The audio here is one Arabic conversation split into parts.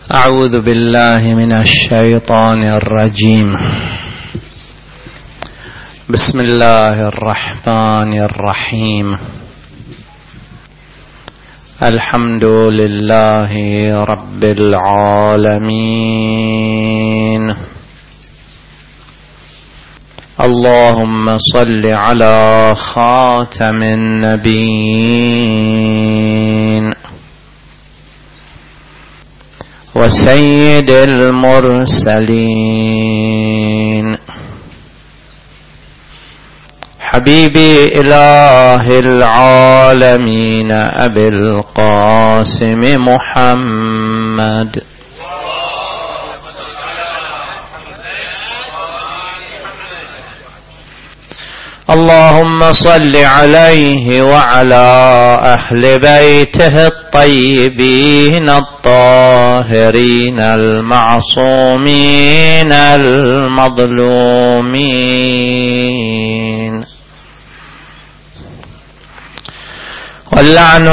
أعوذ بالله من الشيطان الرجيم. بسم الله الرحمن الرحيم. الحمد لله رب العالمين. اللهم صل على خاتم النبيين وسيد المرسلين حبيبي إله العالمين أبي القاسم محمد اللهم صل عليه وعلى أهل بيته الطيبين الطاهرين المعصومين المظلومين، واللعن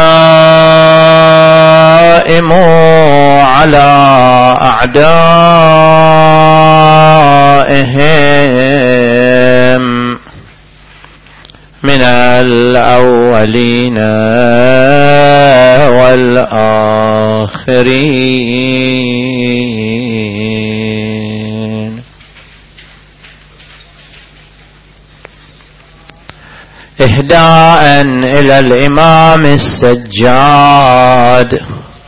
الدائم على أعدائهم من الأولين والآخرين. إهداء إلى الإمام السجاد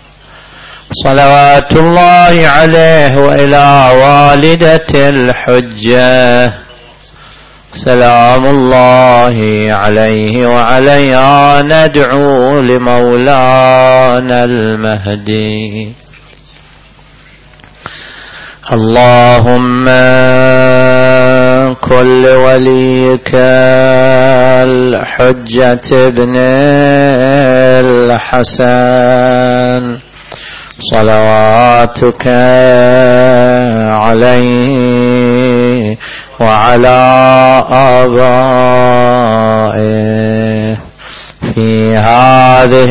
صلوات الله عليه وإلى والدة الحجة سلام الله عليه وعليها. ندعو لمولانا المهدي. اللهم كن لوليك الحجة ابن الحسن صلواتك عليه وعلى آبائه في هذه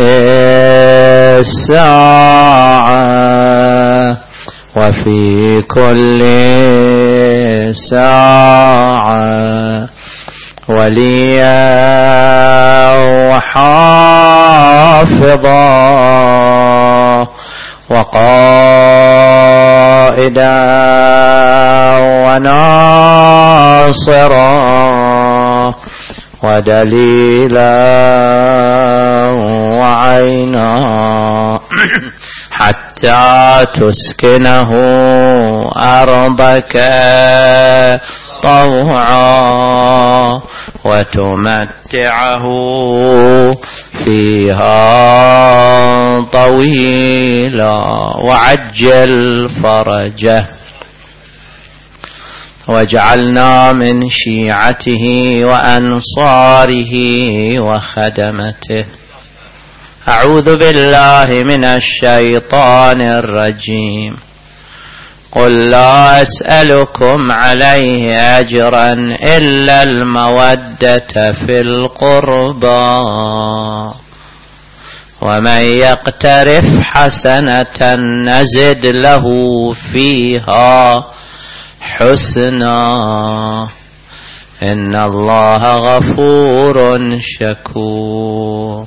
الساعة وفي كل ساعة وليا وحافظا وقائدا وناصرا ودليلا وعينا حتى تسكنه أرضك طوعا وتمتعه فيها طويلا وعجل فرجه واجعلنا من شيعته وأنصاره وخدمته. أعوذ بالله من الشيطان الرجيم. قل لا أسألكم عليه أجرا إلا المودة في القربى ومن يقترف حسنة نزد له فيها حسنا إن الله غفور شكور.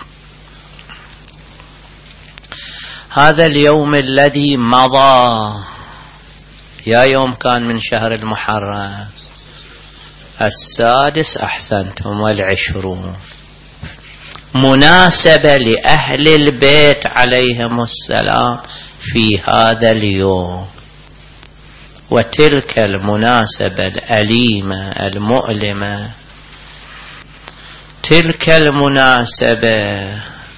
هذا اليوم الذي مضى يا يوم كان من شهر المحرم 6 أحسنتم 20 مناسبة لأهل البيت عليهم السلام في هذا اليوم، وتلك المناسبة الأليمة المؤلمة تلك المناسبة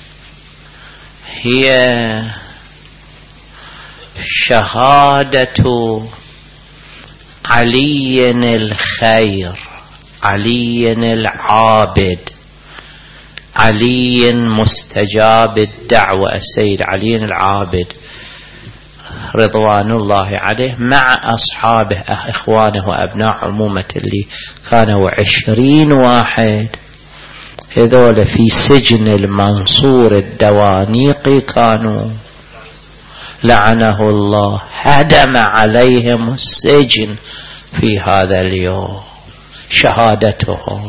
هي شهادة علي الخير، علي العابد، علي مستجاب الدعوة، السيد علي العابد رضوان الله عليه مع أصحابه إخوانه وأبناء عمومة اللي كانوا 20 واحد هذول في سجن المنصور الدوانيقي كانوا لعنه الله هدم عليهم السجن في هذا اليوم شهادته.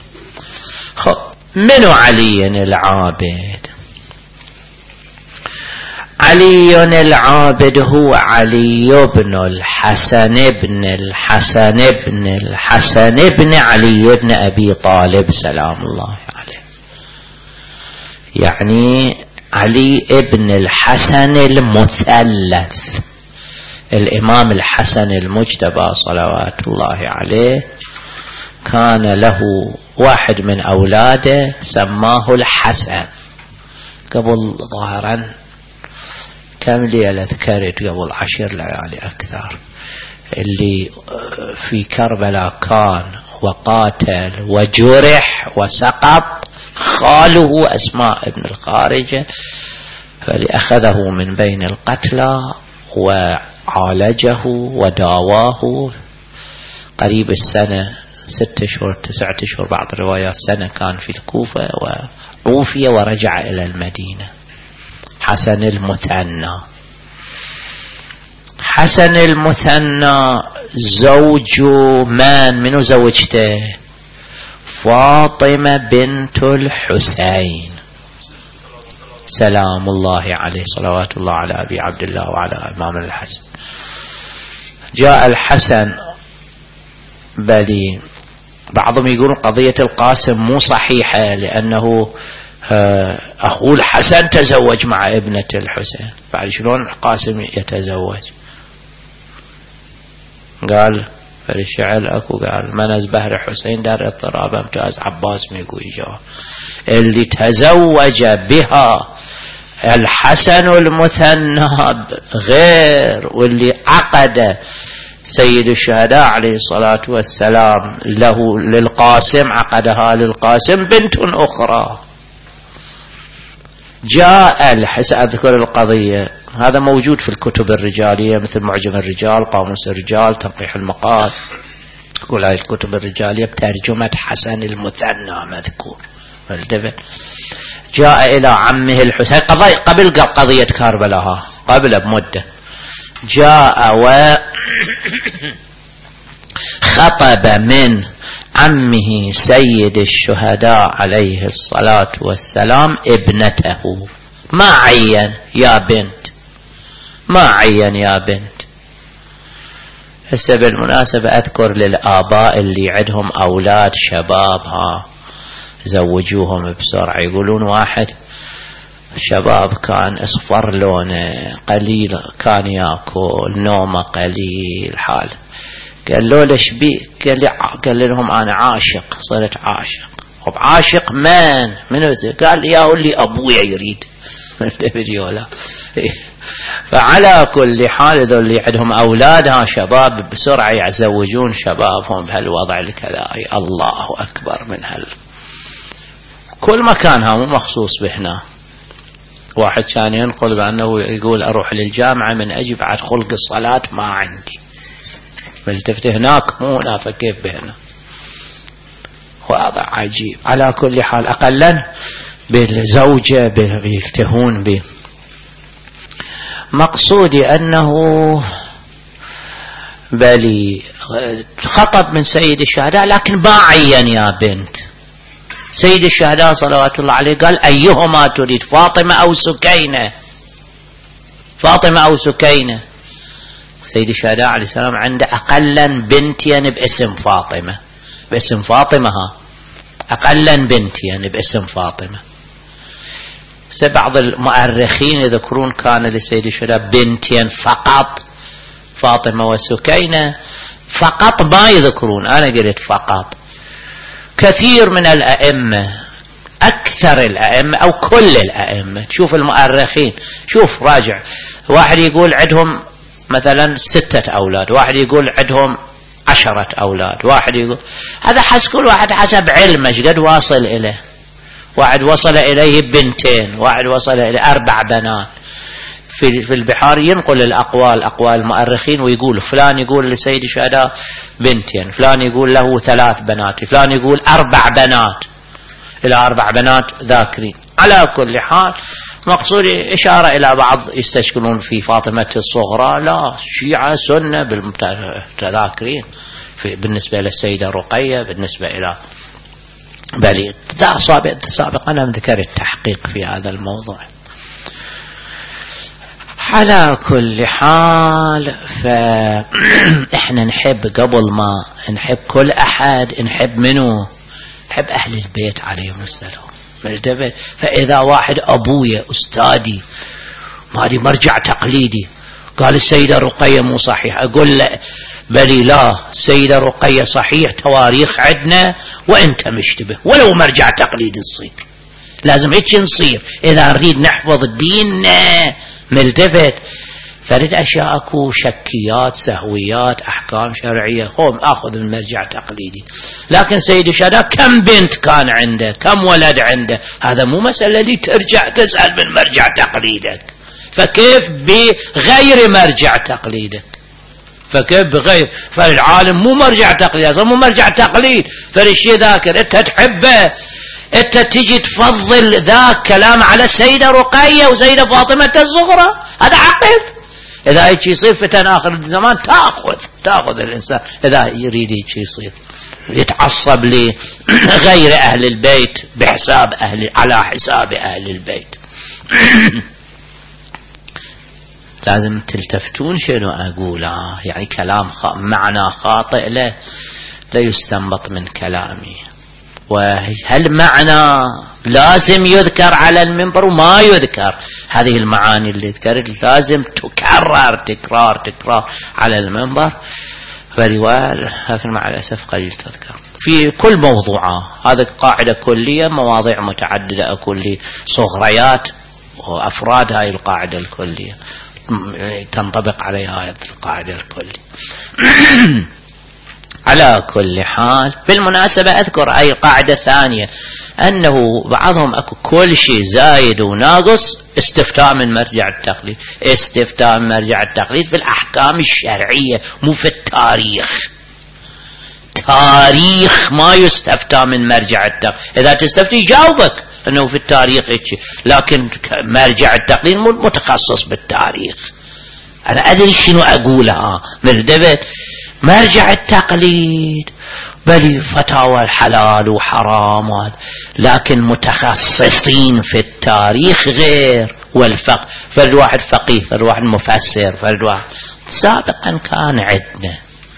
من علي العابد؟ علي العابد هو علي بن الحسن بن الحسن بن الحسن بن علي بن أبي طالب سلام الله عليه، يعني علي ابن الحسن المثلث. الإمام الحسن المجتبى صلوات الله عليه كان له واحد من أولاده سماه الحسن. قبل ظاهرا كم ليلة ذكرت قبل 10 ليالي أكثر، اللي في كربلاء كان وقاتل وجرح وسقط خاله أسماء بن الخارجة، فلأخذه من بين القتلى وعالجه وداواه قريب السنة 6 أشهر 9 أشهر، بعض الروايات سنة كان في الكوفة وعوفي ورجع إلى المدينة. حسن المثنى. حسن المثنى زوج منو زوجته؟ فاطمة بنت الحسين سلام الله عليه، صلوات الله على أبي عبد الله وعلى إمام الحسن. جاء الحسن، بل بعضهم يقولون قضية القاسم مو صحيحة لأنه أخو الحسن تزوج مع ابنة الحسين، بعد شلون القاسم يتزوج؟ قال فالشعر أكو قال منز بهر حسين در اضطراب امتاز عباس ميقوي جواب اللي تزوج بها الحسن المثنى غير، واللي عقد سيد الشهداء عليه الصلاة والسلام له للقاسم عقدها للقاسم بنت أخرى. جاء الحسن، أذكر القضية، هذا موجود في الكتب الرجالية مثل معجم الرجال، قاموس الرجال، تنقيح المقال، كل هذه الكتب الرجالية بترجمة حسن المثنى مذكور. جاء إلى عمه الحسين قبل قضية كربلاء، قبل بمدة، جاء وخطب من عمه سيد الشهداء عليه الصلاة والسلام ابنته، ما عين يا بنت، ما عين يا بنت. هسه بالمناسبة أذكر للآباء اللي عندهم أولاد شباب زوجوهم بسرعة. يقولون واحد شباب كان اصفر لونه قليل، كان يأكل، نومه قليل، حال. قال له ليش بي؟ قال لهم أنا عاشق، صرت عاشق. طب عاشق من قال يا اللي أبويا يريد. فعلى كل حال ذو اللي عندهم أولادها شباب بسرعة يزوجون شبابهم بهالوضع الكذا. الله أكبر من كل مكانها مو مخصوص بهنا. واحد كان ينقل بأنه يقول أروح للجامعة من أجي بعد خلق الصلاة ما عندي، فالتفت هناك مو هنا، فكيف بهنا؟ وضع عجيب. على كل حال أقلا بالزوجة بيلتهون به. مقصودي أنه بلي خطب من سيد الشهداء لكن ما عين يا بنت. سيد الشهداء صلوات الله عليه قال أيهما تريد، فاطمة أو سكينة؟ فاطمة أو سكينة؟ سيد الشهداء عليه السلام عنده أقلا بنتين باسم فاطمة، باسم فاطمة، أقلا بنتين باسم فاطمة. بعض المؤرخين يذكرون كان لسيد الشهداء بنتين فقط، فاطمة وسكينة فقط، ما يذكرون، أنا قلت فقط. كثير من الأئمة، أكثر الأئمة أو كل الأئمة، تشوف المؤرخين، شوف راجع، واحد يقول عندهم مثلا 6 أولاد، واحد يقول عندهم 10 أولاد، واحد يقول هذا حسب كل واحد حسب علمه قد واصل إليه. واحد وصل إليه بنتين، واحد وصل إليه 4 بنات. في البحار ينقل الأقوال، أقوال المؤرخين، ويقول فلان يقول لسيد الشهداء بنتين، فلان يقول له 3 بنات، فلان يقول 4 بنات، إلى 4 بنات ذاكرين. على كل حال مقصود إشارة إلى بعض يستشكلون في فاطمة الصغرى، لا، شيعة سنة بالمتذاكرين بالنسبة للسيدة رقية، بالنسبة إلى بل سابقا أنا ذكر التحقيق في هذا الموضوع. على كل حال فإحنا نحب قبل ما نحب كل أحد نحب منه، نحب أهل البيت عليهم السلام. فإذا واحد أبويا أستاذي مالي مرجع تقليدي قال السيدة رقية مو صحيح، أقول له بلي لا، السيدة رقية صحيح، تواريخ عندنا وانت مشتبه، ولو مرجع تقليدي تصير، لازم هيك نصير إذا نريد نحفظ الدين ملتفت. فرد أشياء أكو شكيات سهويات أحكام شرعية قوم أخذ من مرجع تقليدي. لكن سيد الشهداء كم بنت كان عنده، كم ولد عنده، هذا مو مسألة اللي ترجع تسأل من مرجع تقليدك. فكيف بغير مرجع تقليدك؟ فكيف بغير؟ فالعالم مو مرجع تقليد، أصلا مو مرجع تقليد. فالشيء ذاكر أنت تحبه، أنت تجي تفضل ذاك كلام على السيدة رقية وسيدة فاطمة الصغرى، هذا عقل. إذا هيك يصير فتن آخر الزمان تأخذ الإنسان إذا يريد هيك يصير، يتعصب لغير أهل البيت بحساب على حساب أهل البيت. لازم تلتفتون شنو أقول، يعني كلام معنى خاطئ لا يستنبط من كلامي. وهل معنى لازم يذكر على المنبر وما يذكر؟ هذه المعاني اللي ذكرت لازم تكرر تكرار على المنبر، لكن مع الأسف قليل تذكر في كل موضوع. هذا قاعدة كلية، مواضيع متعددة كلية، صغريات وأفراد هاي القاعدة الكلية تنطبق عليها هذه القاعدة الكلية. على كل حال بالمناسبة أذكر أي قاعدة ثانية، أنه بعضهم أكو كل شيء زايد وناقص استفتاء من مرجع التقليد، استفتاء من مرجع التقليد في الأحكام الشرعية مو في التاريخ. تاريخ ما يستفتى من مرجع التقليد، إذا تستفتي جاوبك أنه في التاريخ إيش، لكن مرجع التقليد متخصص بالتاريخ. أنا أدري شنو أقولها مردبت مرجع التقليد بل فتاوى الحلال وحرام لكن متخصصين في التاريخ غير، والفقه فرد واحد فقيه، فرد واحد مفسر، فرد واحد. سابقا كان عندنا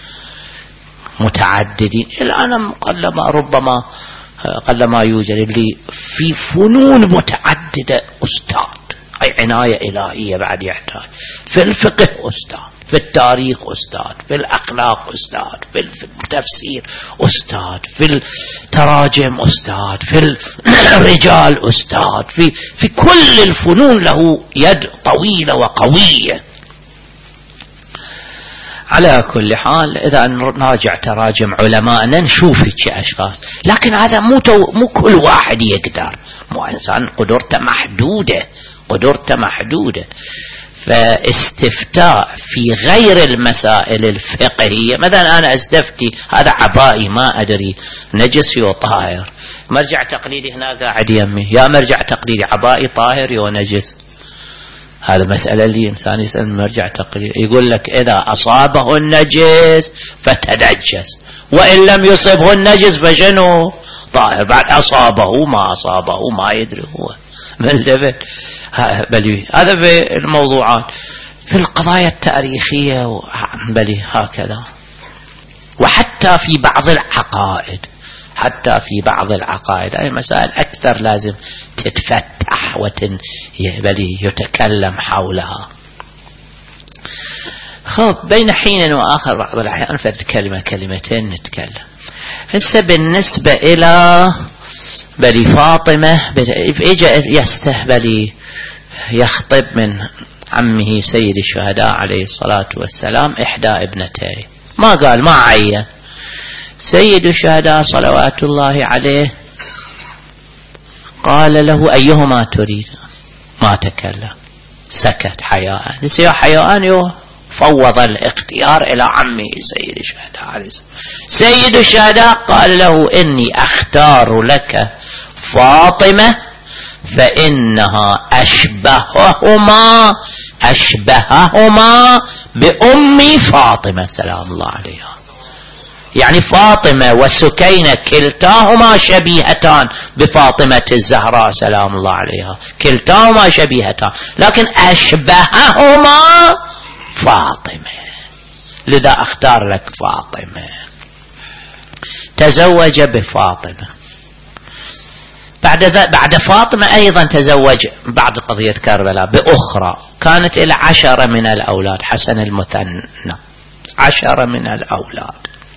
متعددين، الآن ربما قلما يوجد اللي في فنون متعددة أستاذ، أي عناية إلهية بعد يحتاج في الفقه أستاذ، في التاريخ أستاذ، في الأخلاق أستاذ، في التفسير أستاذ، في التراجم أستاذ، في الرجال أستاذ، في كل الفنون له يد طويلة وقوية. على كل حال إذا نراجع تراجم علماءنا نشوف هيك أشخاص، لكن هذا مو كل واحد يقدر، مو إنسان قدرته محدودة. فاستفتاء في غير المسائل الفقهية، مثلا أنا استفتي هذا عبائي ما أدري نجس يو طاهر، مرجع تقليدي هنا قاعد يمي، يا مرجع تقليدي عبائي طاهر يو نجس. هذا مسألة اللي إنسان يسأل مرجع تقليدي يقول لك إذا أصابه النجس فتنجس، وإن لم يصبه النجس فشنو طاهر، بعد أصابه ما يدري هو بل هذا في الموضوعات. في القضايا التاريخية بل هكذا. وحتى في بعض العقائد أي مسائل أكثر لازم تتفتح بل يتكلم حولها. بين حين وآخر بعض الأحيان في كلمتين نتكلم. هسه بالنسبة إلى بلي فاطمة إجا يستهبلي يخطب من عمه سيد الشهداء عليه الصلاة والسلام إحدى ابنتيه، ما قال ما عين. سيد الشهداء صلوات الله عليه قال له أيهما تريد، ما تكلم، سكت حياء. نسي حياء فوض الاختيار إلى عمه سيد الشهداء عليه السلام. سيد الشهداء قال له إني أختار لك فاطمة فإنها أشبههما بأم فاطمة سلام الله عليها. يعني فاطمة وسكينة كلتاهما شبيهتان بفاطمة الزهراء سلام الله عليها، كلتاهما شبيهتان، لكن أشبههما فاطمة، لذا أختار لك فاطمة. تزوج بفاطمة. بعد فاطمة أيضا تزوج بعد قضية كربلاء بأخرى كانت إلى 10 من الأولاد، حسن المثنى 10 من الأولاد،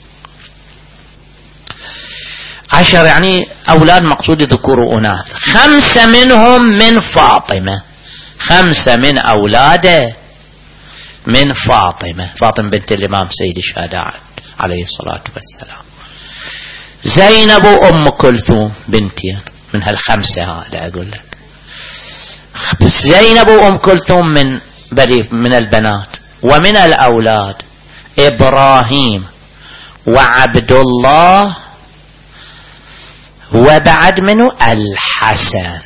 10 يعني أولاد مقصود ذكور وأناث، 5 منهم من فاطمة، 5 من أولاده من فاطمة بنت الإمام سيد الشهداء عليه الصلاة والسلام. زينب وأم كلثوم بنتين من هال5 هذا أقول لك. زينب وأم كلثوم من البنات. ومن الأولاد إبراهيم وعبد الله، وبعد منه الحسن.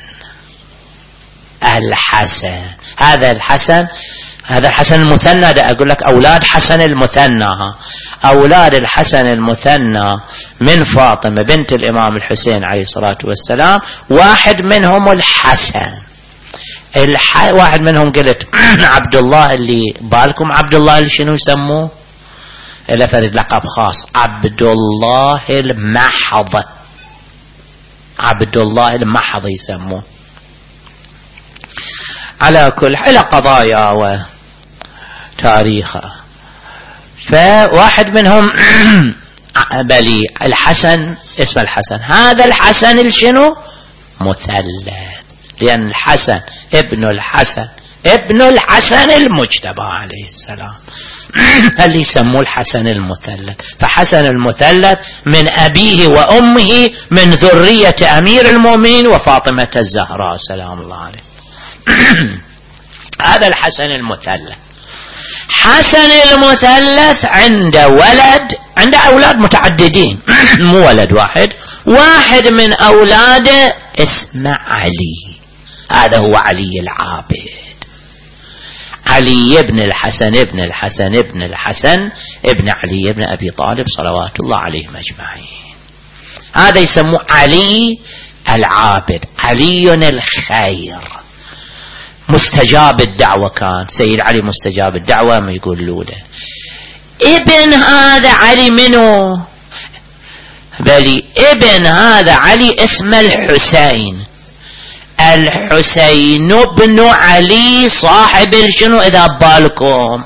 هذا الحسن المثنى، ده أقول لك أولاد حسن المثنى، أولاد الحسن المثنى من فاطمة بنت الإمام الحسين عليه الصلاة والسلام، واحد منهم الحسن. واحد منهم قلت عبد الله، اللي بالكم عبد الله اللي شنو يسموه؟ إلا فرد لقب خاص، عبد الله المحض، عبد الله المحض يسموه. على كل حال قضايا وتاريخها. فواحد منهم بلي الحسن، اسم الحسن، هذا الحسن الشنو مثلث، لأن الحسن ابن الحسن المجتبى عليه السلام اللي يسموه الحسن المثلث. فحسن المثلث من أبيه وأمه من ذرية أمير المؤمنين وفاطمة الزهراء سلام الله عليه. هذا الحسن المثلث. حسن المثلث عنده أولاد متعددين مو ولد واحد. واحد من أولاده اسمه علي، هذا هو علي العابد، علي ابن الحسن ابن علي ابن أبي طالب صلوات الله عليهم أجمعين. هذا يسموه علي العابد، علي الخير، مستجاب الدعوة. كان سيد علي مستجاب الدعوة، ما يقولوا له ابن هذا علي منه؟ بلي ابن هذا علي اسمه الحسين بن علي صاحب الشنو؟ إذا بالكم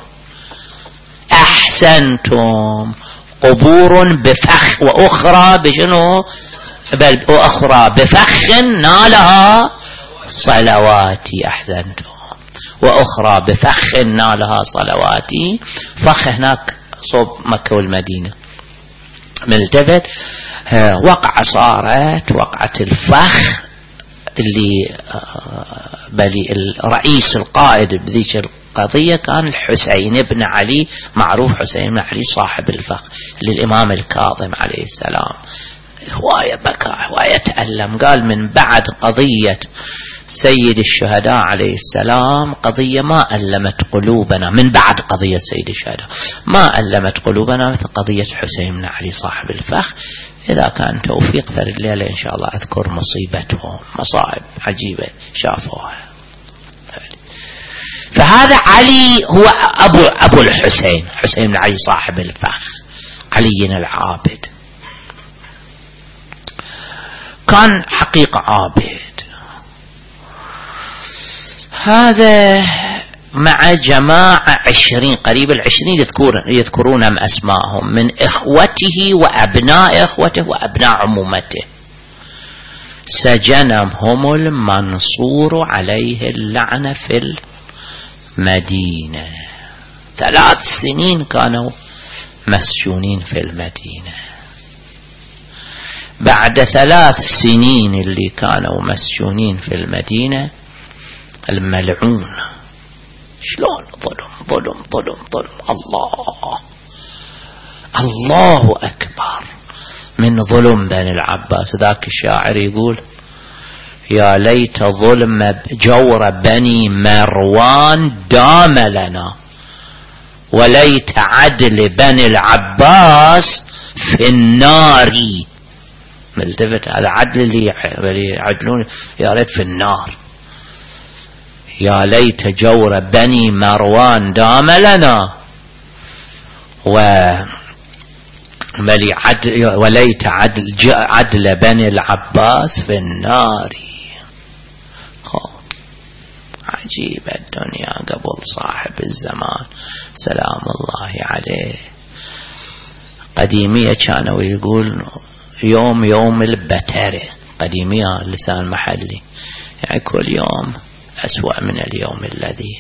أحسنتم، قبور بفخ وأخرى بشنو؟ بل وأخرى بفخ نالها صلواتي. أحسنتم. وأخرى بفخ نالها صلواتي. فخ هناك صوب مكة والمدينة ملتفت. وقعة الفخ اللي بلي الرئيس القائد بذيك القضية كان الحسين بن علي، معروف حسين بن علي صاحب الفخ للإمام الكاظم عليه السلام. هواية بكى، هواية تألم. قال من بعد قضية سيد الشهداء عليه السلام قضية ما ألمت قلوبنا، من بعد قضية سيد الشهداء ما ألمت قلوبنا مثل قضية حسين بن علي صاحب الفخ. إذا كان توفيق في الليلة إن شاء الله أذكر مصيبتهم، مصائب عجيبة شافوها. فهذا علي هو أبو الحسين، حسين بن علي صاحب الفخ، علي العابد. كان حقيقة عابد. هذا مع جماعة 20 قريب 20 يذكرونهم أسماءهم من إخوته وأبناء إخوته وأبناء عمومته. سجنهم المنصور عليه اللعنة في المدينة. 3 سنين كانوا مسجونين في المدينة. بعد 3 سنين اللي كانوا مسجونين في المدينة الملعون، شلون ظلم الله أكبر من ظلم بني العباس. ذاك الشاعر يا ليت ظلم جور بني مروان دام لنا، وليت عدل بني العباس في النار. ملتفت هذا عدل اللي يعدلون، يا ليت في النار. يا ليت جور بني مروان دام لنا، وليت عدل بني العباس في النار. عجيب الدنيا قبل صاحب الزمان سلام الله عليه. قديمية كانوا يقول يوم البتر، قديمية لسان محلي، يعني كل يوم أسوأ من اليوم الذي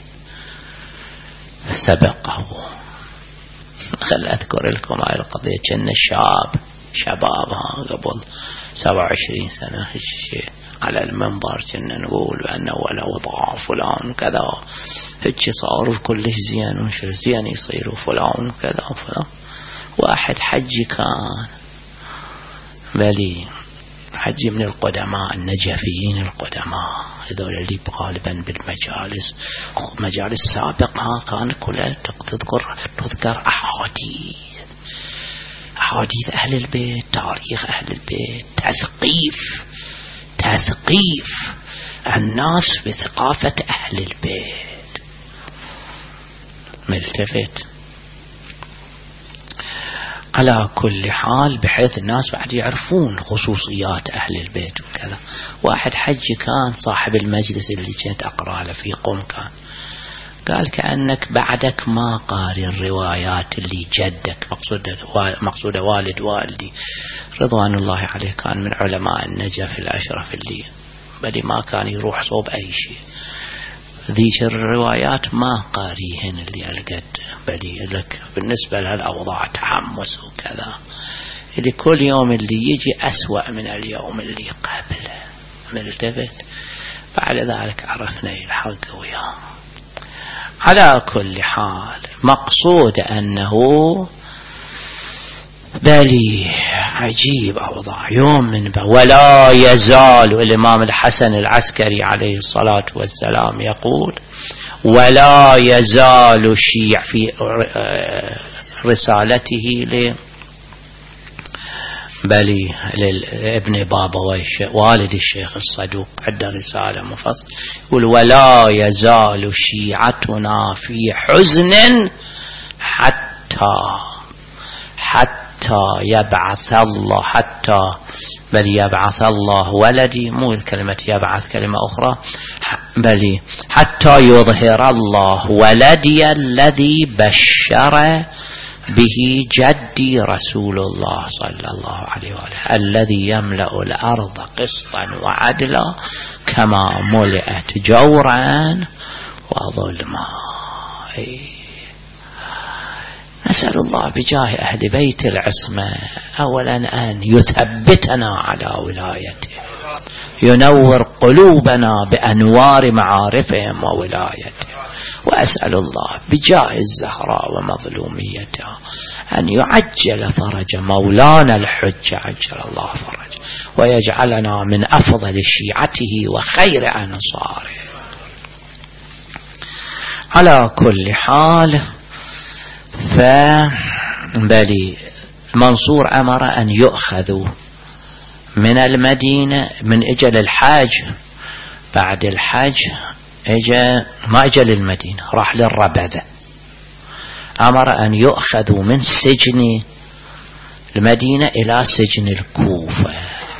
سبقه. خل أذكر لكم هاي القضية. كنا شبابها قبل 27 سنة على المنبر كنا نقول بأنه ولا وضع فلان كذا، هيك صار كلش زين وش زين يصير فلان وكذا وفلان. واحد حجي كان بلي حجي من القدماء النجفيين القدماء، هذول اللي غالبا بالمجالس مجالس سابقة كان كلها تذكر أحاديث أهل البيت، تاريخ أهل البيت، تثقيف الناس بثقافة أهل البيت. ملتفت على كل حال بحيث الناس بعد يعرفون خصوصيات أهل البيت وكذا. واحد حجي كان صاحب المجلس اللي كنت أقرأ له في قم، قال كأنك بعدك ما قاري الروايات اللي جدك، مقصود والد والدي رضوان الله عليه كان من علماء النجف الأشرف اللي بل ما كان يروح صوب أي شيء. ذيك الروايات ما قاريهن اللي ألقد بلي لك بالنسبة لهالأوضاع تحمس وكذا، اللي كل يوم اللي يجي أسوأ من اليوم اللي قبله. ملتفت بعد ذلك عرفنا الحق وياه. على كل حال مقصود أنه بلي عجيب أوضاع يوم من ولا يزال. الإمام الحسن العسكري عليه الصلاة والسلام يقول ولا يزال الشيع في رسالته بلي لابن بابا والد الشيخ الصدوق عنده رسالة مفصلة يقول ولا يزال شيعتنا في حزن حتى يبعث الله، بل يبعث الله ولدي، مو الكلمة يبعث كلمة أخرى، بل حتى يظهر الله ولدي الذي بشر به جدي رسول الله صلى الله عليه وآله الذي يملأ الأرض قسطا وعدلا كما ملئت جورا وظلما. نسأل الله بجاه أهل بيت العصمة أولا أن يثبتنا على ولايته، ينور قلوبنا بأنوار معارفهم وولايته، وأسأل الله بجاه الزهراء ومظلوميتها أن يعجل فرج مولانا الحج عجل الله فرج، ويجعلنا من أفضل شيعته وخير أنصاره. على كل حال فبلي منصور أمر أن يؤخذوا من المدينة من أجل الحاج. بعد الحج ما أجى للمدينة، راح للربذة. أمر أن يؤخذوا من سجن المدينة إلى سجن الكوفة.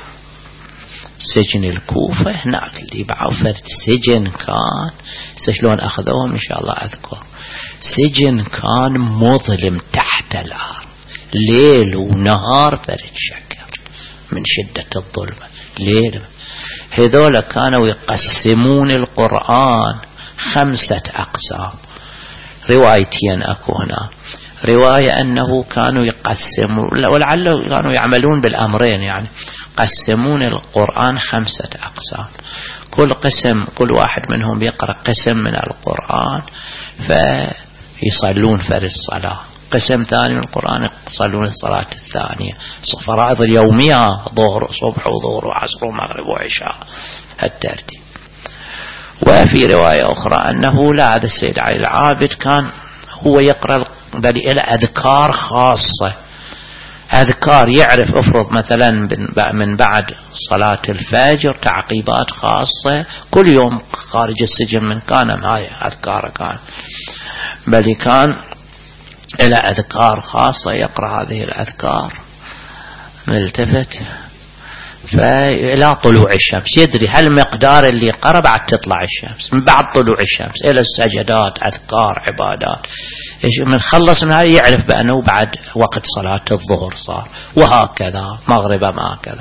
سجن الكوفة هناك اللي بعوفة سجن كان شلون أخذوهم إن شاء الله أذكر. سجن كان مظلم تحت الأرض ليل ونهار فرد شكر من شدة الظلمة ليل. هذول كانوا يقسمون القرآن 5 أقسام. روايتين أكو هنا، رواية أنه كانوا يقسمون ولعله كانوا يعملون بالأمرين، يعني قسمون القرآن 5 أقسام. كل قسم كل واحد منهم يقرأ قسم من القرآن فيصلون فرد الصلاة، قسم ثاني من القرآن يصلون الصلاة الثانية، فرائض اليومية ظهر صبح وظهر وعصر ومغرب وعشاء الترتيب. وفي رواية أخرى أنه لا، هذا السيد علي العابد كان هو يقرأ بل إلى أذكار خاصة، أذكار يعرف افرض مثلا من بعد صلاة الفجر تعقيبات خاصة كل يوم خارج السجن من كان هاي أذكار كان، بل كان إلى أذكار خاصة يقرأ هذه الأذكار ملتفت. فإلى طلوع الشمس يدري هل مقدار اللي قرأ بعد تطلع الشمس، من بعد طلوع الشمس إلى السجدات أذكار عبادات، من خلص من هذا يعرف بأنه بعد وقت صلاة الظهر صار، وهكذا مغربا ما هكذا.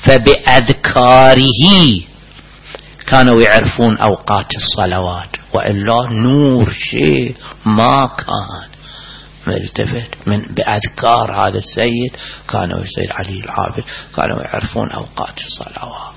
فبأذكاره كانوا يعرفون أوقات الصلوات، وإلا نور شيء ما كان ملتفت. من بأذكار هذا السيد كانوا السيد علي العابد كانوا يعرفون أوقات الصلوات.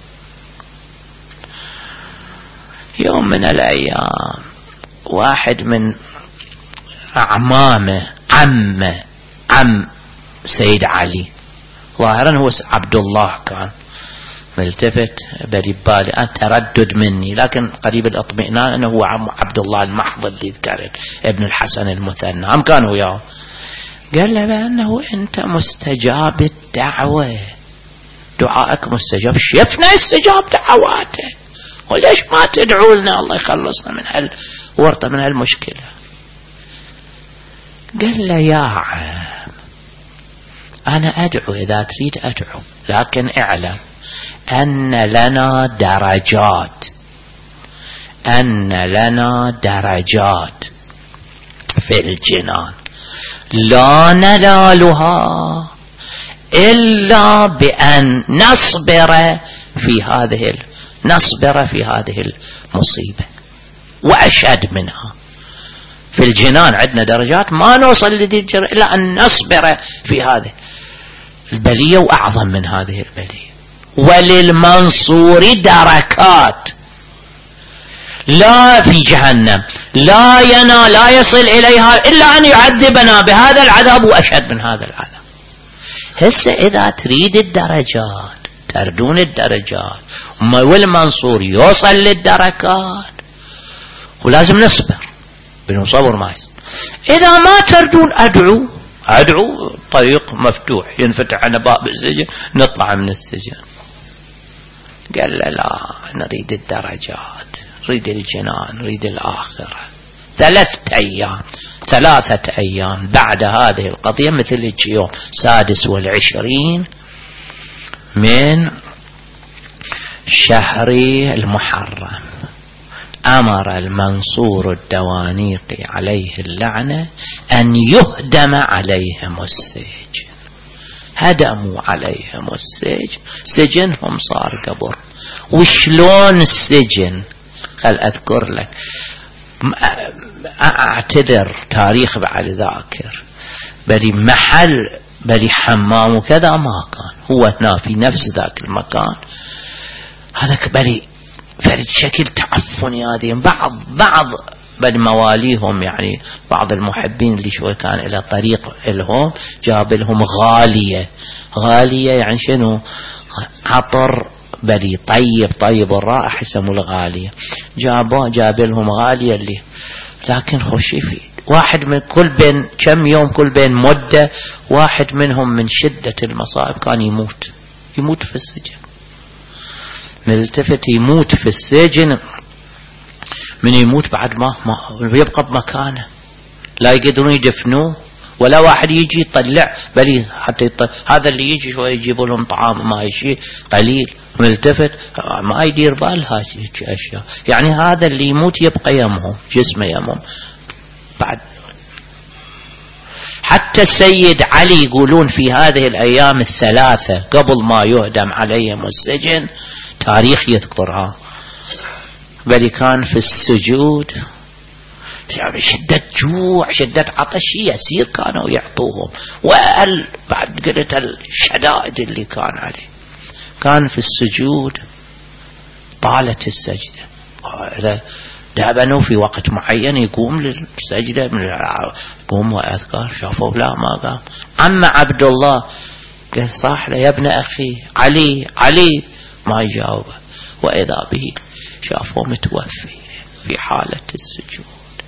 يوم من الأيام واحد من أعمامه عم سيد علي، ظاهرا هو عبد الله كان ملتفت، بالي تردد مني، لكن قريب الاطمئنان انه هو عبد الله المحض اللي ذكرت ابن الحسن المثنى، هم كانوا وياه. قال له بانه انت مستجاب الدعوه، دعائك مستجاب، شفنا استجاب دعواته، وليش ما تدعو لنا الله يخلصنا من هالورطه من هالمشكله؟ قال له يا عم انا ادعو اذا تريد ادعو، لكن اعلم أن لنا درجات في الجنان لا ننالها إلا بأن نصبر في هذه المصيبة، وأشد منها. في الجنان عندنا درجات ما نوصل لذي إلا أن نصبر في هذه البلية، وأعظم من هذه البلية. وللمنصور دركات لا في جهنم لا يصل إليها إلا أن يعذبنا بهذا العذاب وأشد من هذا العذاب. هسه إذا تريد الدرجات تردون الدرجات، والمنصور يوصل للدركات، ولازم نصبر بنصبر ما يصير. إذا ما تردون أدعو طريق مفتوح ينفتح على باب السجن نطلع من السجن. قال له لا، نريد الدرجات، نريد الجنان، نريد الآخرة. 3 أيام بعد هذه القضية، مثل يوم 26 من شهر المحرم، أمر المنصور الدوانيقي عليه اللعنة أن يهدم عليهم السجن. هدموا عليهم السجن، سجنهم صار قبر. وشلون السجن؟ خل أذكر لك، أعتذر تاريخ بعد ذاكر، بلي حمام وكذا ما كان، هو هنا في نفس ذاك المكان هذا بلي فرد شكل تعفني. هذه بعض بل مواليهم، يعني بعض المحبين اللي شوي كان إلى طريق لهم، جاب لهم غالية يعني شنو؟ عطر بلي طيب الرائحة يسموه الغالية. جاب لهم غالية اللي، لكن خشي في واحد من كل بين كم يوم، كل بين مدة، واحد منهم من شدة المصائب كان يموت في السجن. ملتفت يموت في السجن، من يموت بعد ما يبقى بمكانه، لا يقدرون يدفنوه، ولا واحد يجي يطلع، بل حتى هذا اللي يجي شوي يجيبوا لهم طعام ما شيء قليل، ملتفت ما يدير بالها اشياء. يعني هذا اللي يموت يبقى يمهم، جسمه يمهم بعد. حتى السيد علي يقولون في هذه الأيام 3 قبل ما يهدم عليهم السجن، تاريخ يذكرها، بل كان في السجود شدة جوع شدة عطش يسير كانوا يعطوهم، وقال بعد قلت الشدائد اللي كان عليه، كان في السجود طالت السجدة دابنوا في وقت معين يقوم للسجدة يقوم وأذكار، شافوا لا ما قام. أما عبد الله قال صاح له يا ابن أخي علي علي، ما يجاوبه، وإذا به شافوه متوفي في حالة السجود.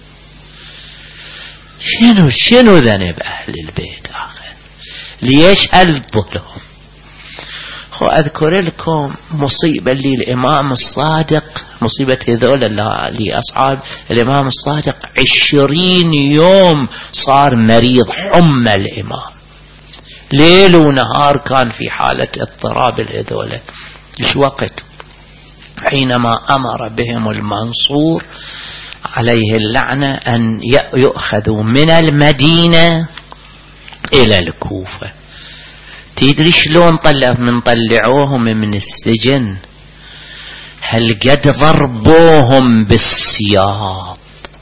شنو ذنب أهل البيت آخر؟ ليش الظلم؟ أذكر لكم مصيبة اللي الإمام الصادق، مصيبة هذول لأصحاب الإمام الصادق 20 يوم صار مريض حمى الإمام، ليل ونهار كان في حالة اضطراب هذول. إيش وقت؟ حينما أمر بهم المنصور عليه اللعنة أن يؤخذوا من المدينة إلى الكوفة. تدري شلون طلعوهم من السجن؟ هل قد ضربوهم بالسياط.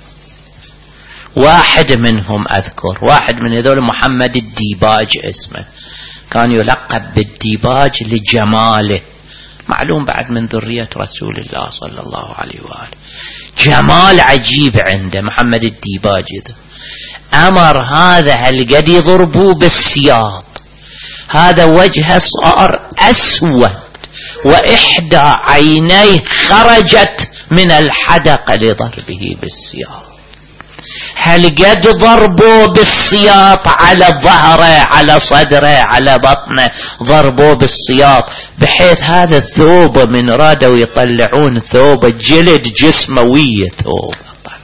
واحد منهم أذكر، واحد من هذول محمد الديباج اسمه، كان يلقب بالديباج لجماله، معلوم بعد من ذرية رسول الله صلى الله عليه وآله، جمال عجيب عنده محمد الديباج ذا. أمر هذا هل قد يضربوه بالسياط، هذا وجهه صار أسود وإحدى عينيه خرجت من الحدقة لضربه بالسياط. هل قد ضربوا بالسياط على ظهره، على صدره، على بطنه، ضربوا بالسياط بحيث هذا الثوب من رادوا يطلعون ثوب جلد جسموية ثوب.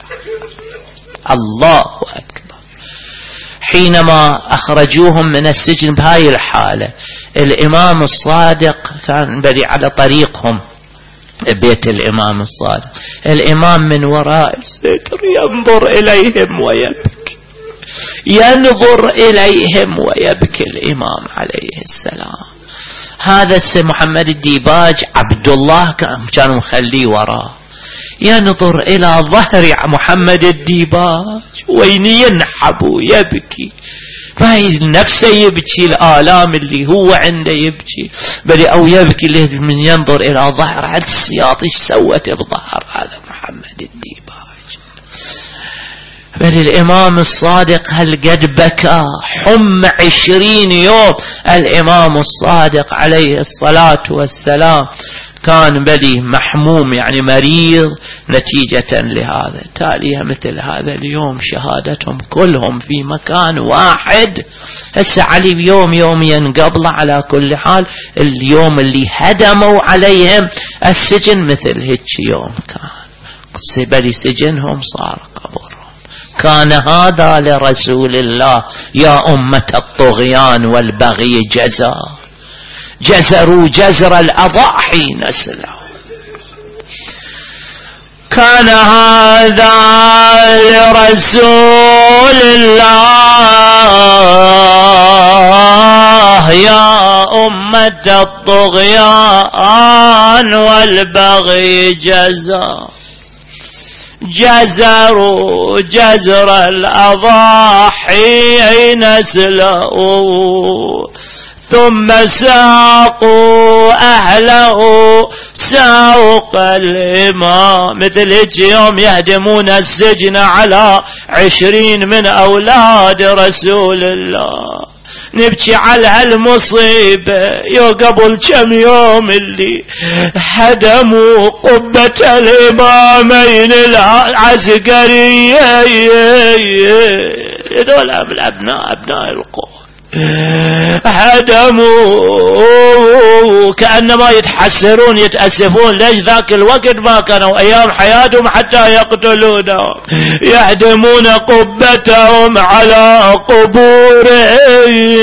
الله أكبر. حينما أخرجوهم من السجن بهاي الحالة، الإمام الصادق كان بدي على طريقهم بيت الإمام الصادق، الإمام من وراء الستر ينظر إليهم ويبكي، ينظر إليهم ويبكي الإمام عليه السلام. هذا محمد الديباج عبد الله كانوا مخليه وراه، ينظر إلى ظهر محمد الديباج وين ينحب ويبكي، فهي نفسه يبكي، الآلام اللي هو عنده يبكي، بل أو يبكي اللي من ينظر إلى ظهر على السياط ايش سوت بظهر هذا محمد الديباج. بل الإمام الصادق هل قد بكى حم 20 يوم. الإمام الصادق عليه الصلاة والسلام كان بدي محموم يعني مريض نتيجة لهذا. تاليها مثل هذا اليوم شهادتهم كلهم في مكان واحد. هسه علي يومين قبل على كل حال اليوم اللي هدموا عليهم السجن مثل هيك يوم كان بدي سجنهم صار قبرهم. كان هذا لرسول الله يا أمة الطغيان والبغي جزاء، جزروا جزر الأضاحي نسله. كان هذا لرسول الله يا أمة الطغيان والبغي جزاء، جزروا جزر الأضاحي نسله، ثم ساقوا أهله ساق الإمام. مثل هيك يوم يهدمون السجن على 20 من أولاد رسول الله. نبكي على هالمصيبة يو قبل كم يوم اللي هدموا قبة الإمامين العسكريين، هذول أبناء القوم هدموا كأنما يتحسرون يتأسفون ليش ذاك الوقت ما كانوا أيام حياتهم حتى يقتلونهم، يهدمون قبتهم على قبورهم.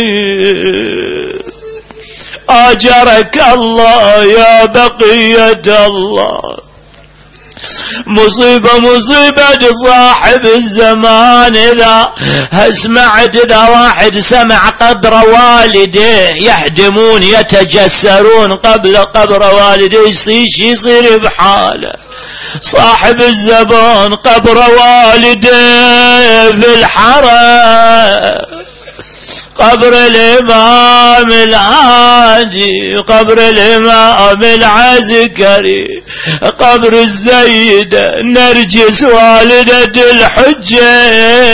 أجرك الله يا بقية الله. مصيبة صاحب الزمان. إذا سمعت إذا واحد سمع قبر والده يهدمون يتجسرون قبل قبر والده يصير بحاله. صاحب الزمان قبر والده في الحرم قبر الإمام الهادي، قبر الإمام العسكري، قبر السيدة نرجس والدة الحجة،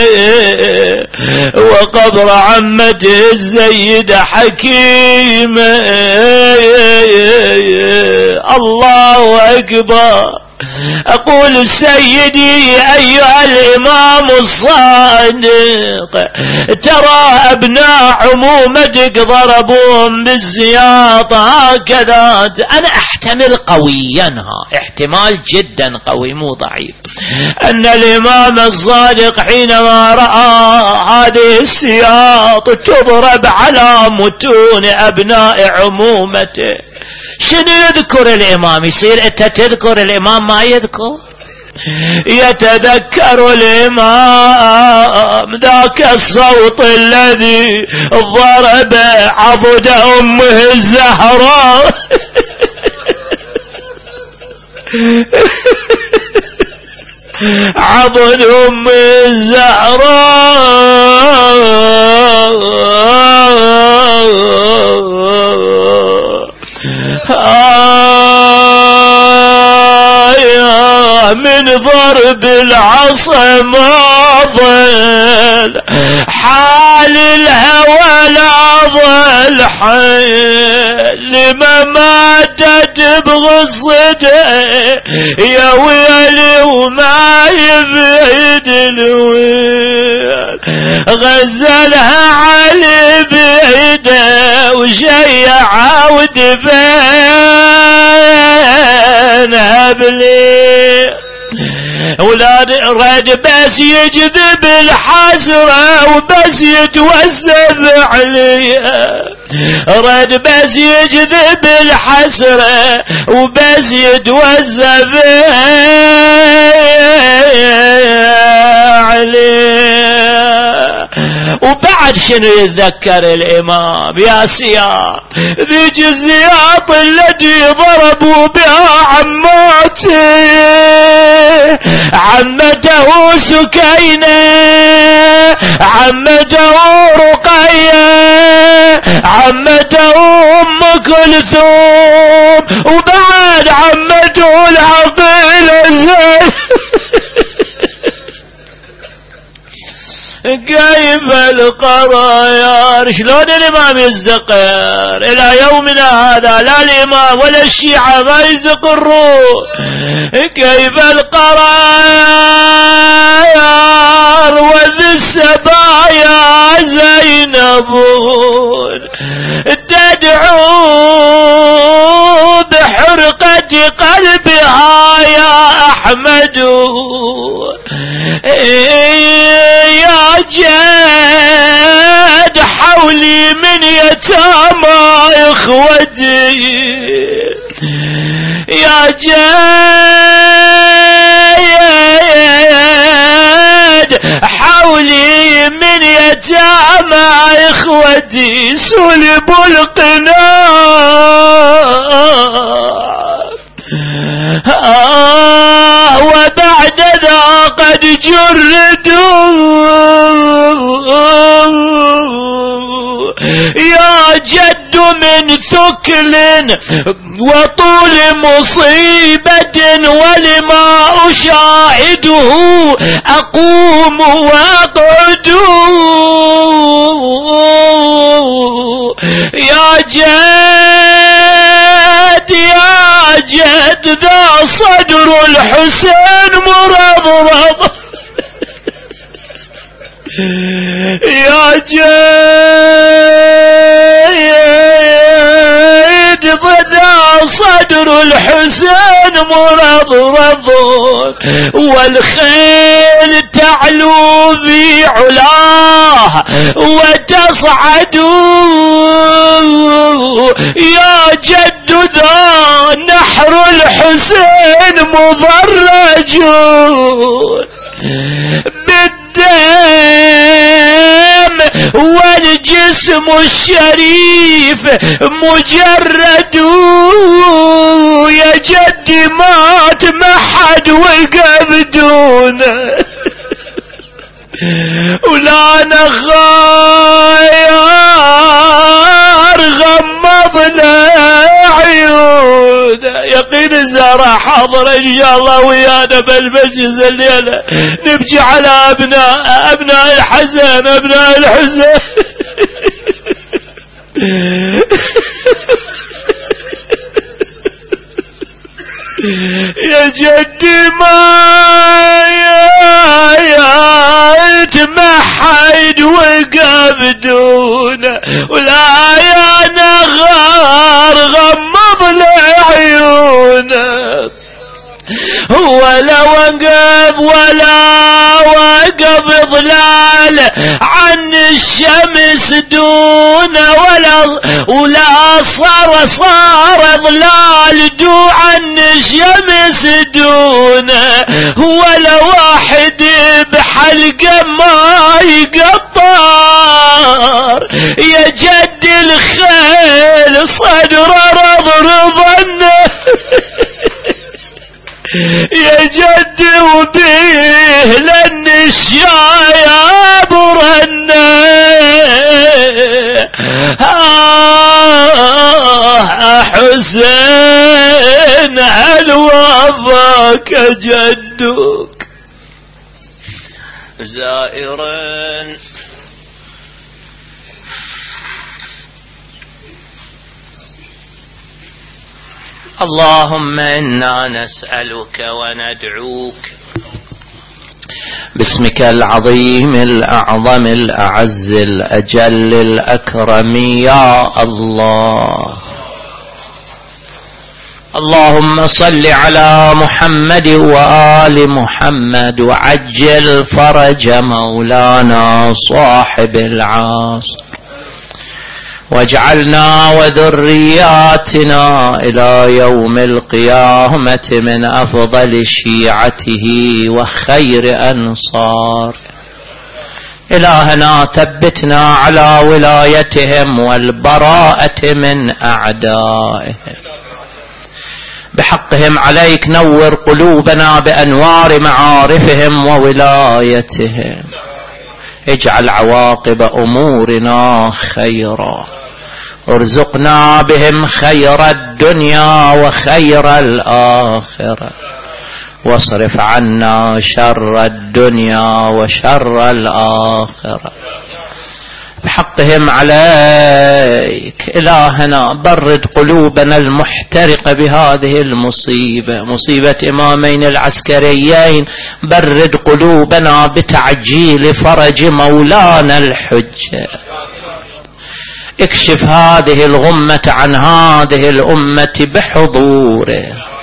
وقبر عمته السيدة حكيمة. الله أكبر. أقول سيدي أيها الإمام الصادق، ترى أبناء عمومتك ضربوهم بالسياط هكذا. أنا أحتمل قويا، احتمال جدا قوي مو ضعيف، أن الإمام الصادق حينما رأى هذه السياط تضرب على متون أبناء عمومته، شنو يذكر الإمام؟ يصير أنت تذكر الإمام ما يذكر؟ يتذكر الإمام ذاك الصوت الذي ضرب عضد أمه الزهراء. عضد أمه الزهراء. من ضرب العصا ما ضل حال الهوى، لا ضل حال لما ماتت بغصته يا ويلي وما يبعد الويل. غزلها علي بيده وشيع ودفنها بلي، اولاد رد بس يجذب الحسرة وبس يتوسف عليها، رد بس يجذب الحسرة وبس يتوسف عليها. وبعد شنو يتذكر الإمام يا سياط؟ ذيك الزياط التي ضربوا بها عمته سكينة، عمته رقية، عمته أم كلثوم، وبعد عمته العقيلة زين. كيف القرايار؟ شلون الإمام يزدقر؟ إلى يومنا هذا لا الإمام ولا الشيعة ما يزدقروا. كيف القرايار وذي السبايا زينب تدعو بحرقة قلبها يا أحمد، يا جد حولي من يتامى إخوتي، يا جد حولي من يتامى إخوتي سلبوا القناع، وبعد ذا قد جردوا، يا جد من ثكل وطول مصيبة ولما أشاهده أقوم وأقعد، يا جد يا جد ذا صدر الحسين مرضرض، يا جد ذا صدر الحسين مرضرض، والخيل تعلو في علاه وتصعد، يا جد ذا نحر الحسين مضرج بالدم والجسم الشريف مجرد، يا جدي مات ما حد وقف دونه، ولا نخاير غمض له عيونه. يقين زرع حاضر ان شاء الله ويانا بالمجلس الليله نبكي على ابناء الحسن، ابناء الحسين. يا جدي ما يتمحد وقف دونه، ولا يا نغار غمض لعيونه. ولا وقف ظلال عن الشمس دونه، ولا صار ظلال عن الشمس دونه. ولا واحد بحلقه ما يقطر. يا جد الخيل صدره رضرضنه. يا جد وبيه لن الشايب رنه. حسين هل وافاك جدك زائرا. اللهم إنا نسألك وندعوك باسمك العظيم الأعظم الأعز الأجل الأكرم يا الله. اللهم صل على محمد وآل محمد وعجل فرج مولانا صاحب العصر، واجعلنا وذرياتنا إلى يوم القيامة من أفضل شيعته وخير أنصار. إلهنا ثبتنا على ولايتهم والبراءة من أعدائهم. بحقهم عليك نور قلوبنا بأنوار معارفهم وولايتهم. اجعل عواقب أمورنا خيرا، ارزقنا بهم خير الدنيا وخير الآخرة، واصرف عنا شر الدنيا وشر الآخرة. بحقهم عليك إلهنا برد قلوبنا المحترقة بهذه المصيبة، مصيبة إمامين العسكريين. برد قلوبنا بتعجيل فرج مولانا الحجة. اكشف هذه الغمة عن هذه الأمة بحضوره.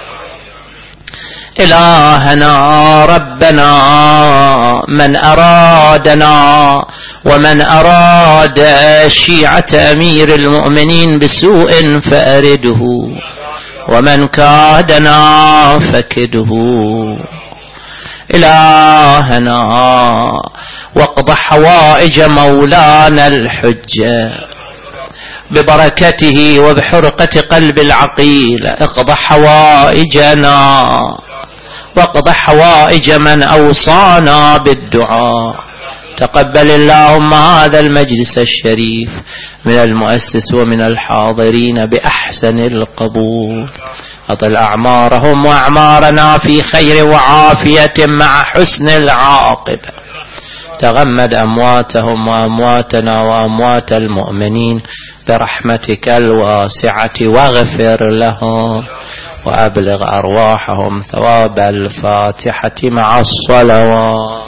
إلهنا ربنا من أرادنا ومن أراد شيعة أمير المؤمنين بسوء فأرده، ومن كادنا فكده. إلهنا واقض حوائج مولانا الحجة ببركته وبحرقة قلب العقيل. اقض حوائجنا واقض حوائج من أوصانا بالدعاء. تقبل اللهم هذا المجلس الشريف من المؤسس ومن الحاضرين بأحسن القبول. أطل أعمارهم وأعمارنا في خير وعافية مع حسن العاقبة. تغمد أمواتهم وأمواتنا وأموات المؤمنين برحمتك الواسعة، واغفر لهم وأبلغ أرواحهم ثواب الفاتحة مع الصلوات.